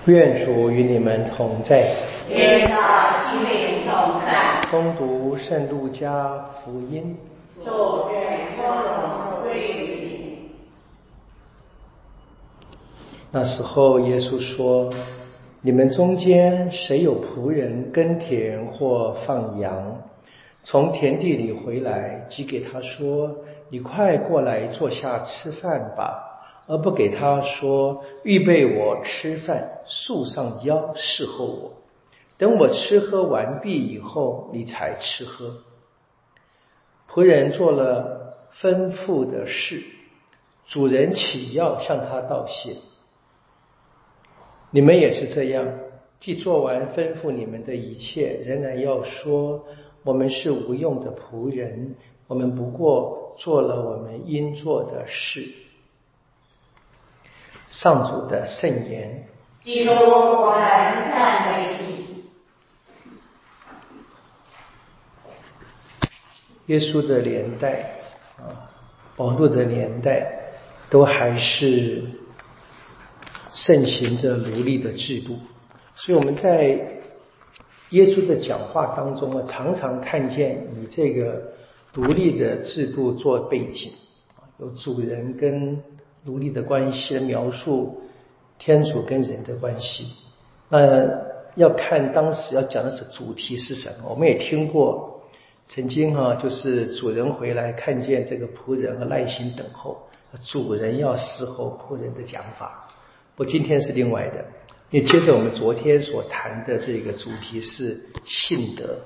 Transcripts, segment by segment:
愿主与你们同在。 愿他心灵同在。 恭读圣路加福音。 主愿光荣归于你。 那时候，耶稣说：“你们中间谁有仆人耕田或放羊，从田地里回来，即给他说：‘你快过来坐下吃饭吧’，而不给他说：‘预备我吃饭，束上腰侍候我，等我吃喝完毕以后，你才吃喝。’仆人做了吩咐的事，主人岂要向他道谢？你们也是这样，既做完吩咐你们的一切，仍然要说：我们是无用的仆人，我们不过做了我们应做的事。”上主的圣言。 基督，我们赞美你。 耶稣的年代保罗的年代，都还是盛行着奴隶的制度，所以我们在耶稣的讲话当中常常看见以这个奴隶的制度做背景，有主人跟奴隶的关系的描述，天主跟人的关系。那要看当时要讲的是主题是什么。我们也听过曾经就是主人回来看见这个仆人耐心等候，主人要侍候仆人的讲法。不，今天是另外的，因为接着我们昨天所谈的这个主题是信德。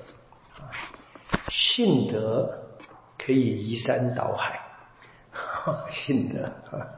信德可以移山倒海，信德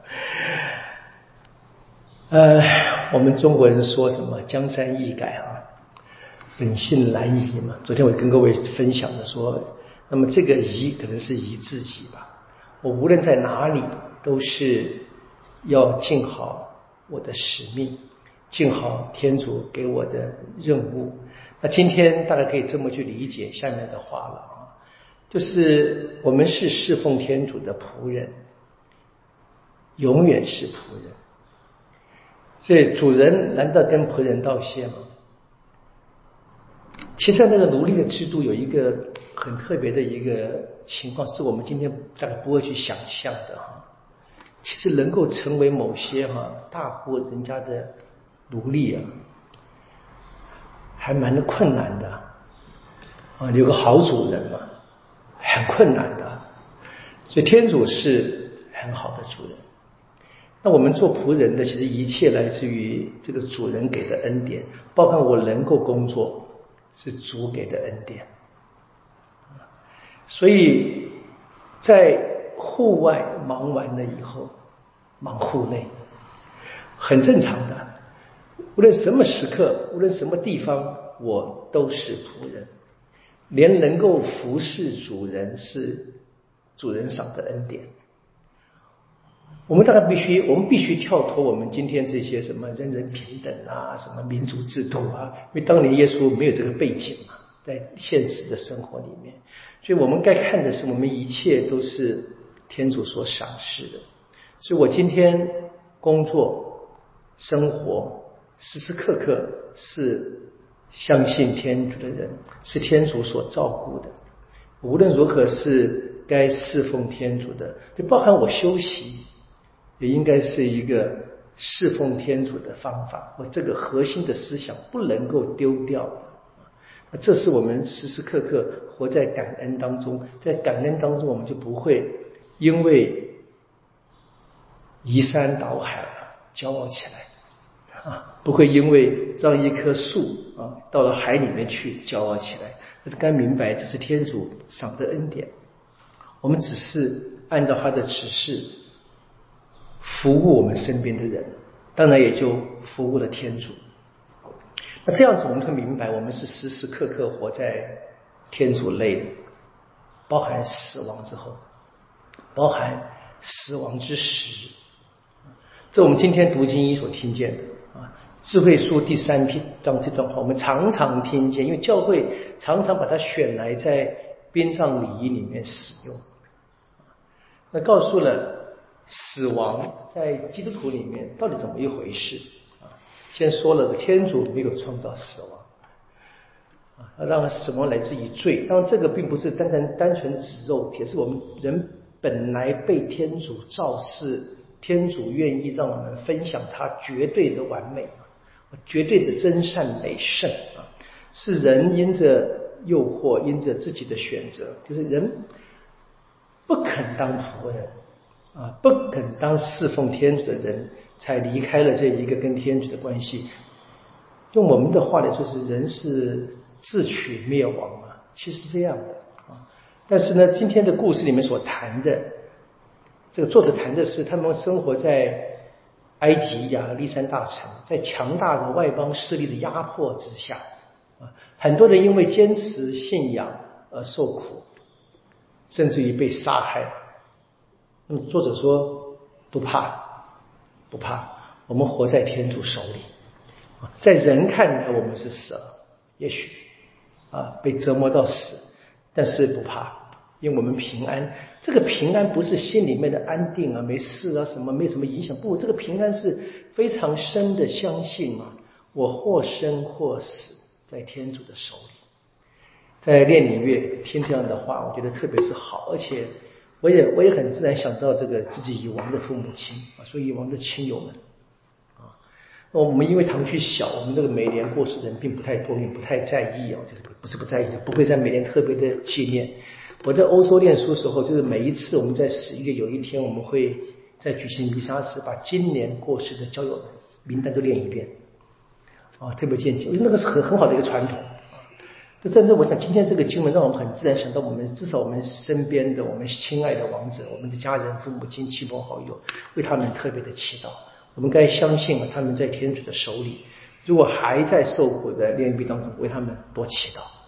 我们中国人说什么江山易改本性难移嘛。昨天我跟各位分享的说，那么这个移可能是移自己吧。我无论在哪里，都是要尽好我的使命，尽好天主给我的任务。那今天大概可以这么去理解下面的话了就是我们是侍奉天主的仆人，永远是仆人。所以主人难道跟仆人道谢吗？其实那个奴隶的制度有一个很特别的一个情况，是我们今天大概不会去想象的其实能够成为某些大户人家的奴隶还蛮困难的有个好主人嘛，很困难的。所以天主是很好的主人。那我们做仆人的，其实一切来自于这个主人给的恩典，包括我能够工作，是主给的恩典。所以在户外忙完了以后，忙户内，很正常的。无论什么时刻，无论什么地方，我都是仆人。连能够服侍主人，是主人赏的恩典。我们必须跳脱我们今天这些什么人人平等什么民主制度因为当年耶稣没有这个背景嘛，在现实的生活里面，所以我们该看的是我们一切都是天主所赏识的。所以我今天工作生活时时刻刻是相信天主的人，是天主所照顾的。无论如何是该侍奉天主的，就包含我休息也应该是一个侍奉天主的方法，我这个核心的思想不能够丢掉的。这是我们时时刻刻活在感恩当中，在感恩当中我们就不会因为移山倒海骄傲起来不会因为让一棵树到了海里面去骄傲起来。该明白这是天主赏的恩典，我们只是按照他的指示服务我们身边的人，当然也就服务了天主。那这样子我们会明白，我们是时时刻刻活在天主内的，包含死亡之后，包含死亡之时。这我们今天读经一所听见的智慧书第3章这段话，我们常常听见，因为教会常常把它选来在殡葬礼仪里面使用。那告诉了死亡在基督徒里面到底怎么一回事先说了个天主没有创造死亡，当然死亡来自于罪，当然这个并不是单纯指肉体，是我们人本来被天主造世，天主愿意让我们分享他绝对的完美，绝对的真善美圣是人因着诱惑，因着自己的选择，就是人不肯当仆人不肯当侍奉天主的人，才离开了这一个跟天主的关系。用我们的话来说，是人是自取灭亡其实是这样的但是呢，今天的故事里面所谈的，这个作者谈的是他们生活在埃及亚历山大城，在强大的外邦势力的压迫之下很多人因为坚持信仰而受苦，甚至于被杀害。那么作者说不怕，我们活在天主手里在人看来我们是死了，也许被折磨到死，但是不怕，因为我们平安。这个平安不是心里面的安定没事什么没什么影响，不，这个平安是非常深的相信我或生或死在天主的手里。在炼礼乐听这样的话，我觉得特别是好，而且我也很自然想到这个自己已亡的父母亲所以已亡的亲友们我们因为堂区小，我们这个每年过世人并不太多，也不太在意就是不是不在意，是不会在每年特别的纪念。我在欧洲念书的时候，就是每一次我们在11月有一天，我们会在举行弥撒时把今年过世的教友名单都念一遍特别见解，我觉得那个是很好的一个传统甚至我想今天这个经文让我们很自然想到，我们至少我们身边的我们亲爱的亡者，我们的家人父母亲亲朋好友，为他们特别的祈祷。我们该相信他们在天主的手里，如果还在受苦的炼狱当中，为他们多祈祷。